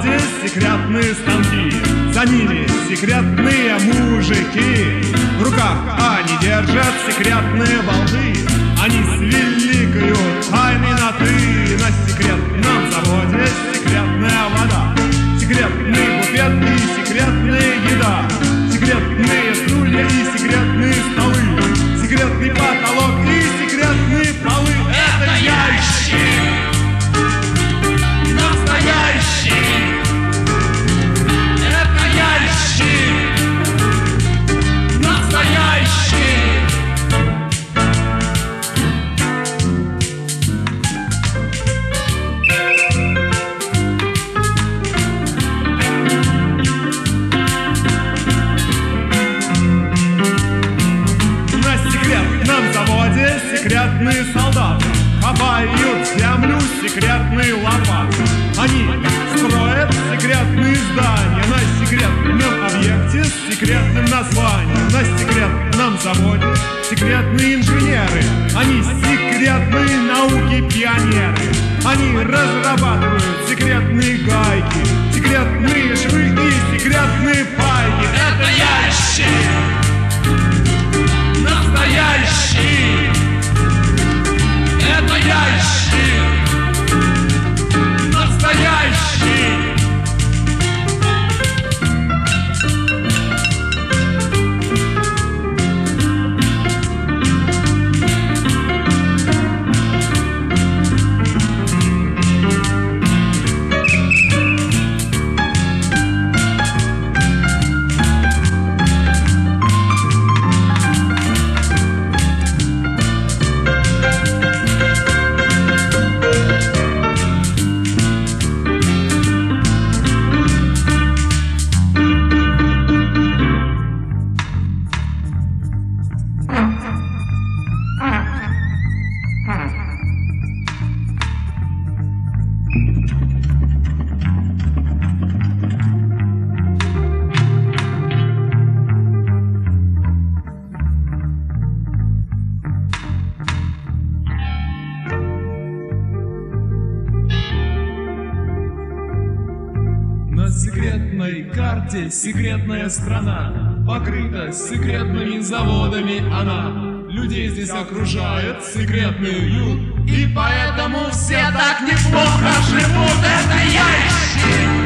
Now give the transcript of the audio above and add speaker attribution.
Speaker 1: заводе секретные станки, за ними секретные мужики. В руках они держат секретные болты, они с великою тайной на «ты». На секретном заводе секретная вода, секретный буфет и секретная еда, секретные стулья и секретные столы, секретный потолок и секретные полы.
Speaker 2: Это ящик настоящий, это ящик настоящий.
Speaker 1: Секретные солдаты копают землю секретной лопатой. Они строят секретные здания на секретном объекте с секретным названием. На секретном заводе секретные инженеры, они секретные науки пионеры. Они разрабатывают секретные гайки, секретные швы и секретные пайки.
Speaker 2: Это ящик настоящий, это ящик настоящий.
Speaker 3: На секретной карте секретная страна, покрыта секретными заводами она. Людей здесь окружает секретный уют,
Speaker 2: И поэтому все так неплохо живут. Это ящик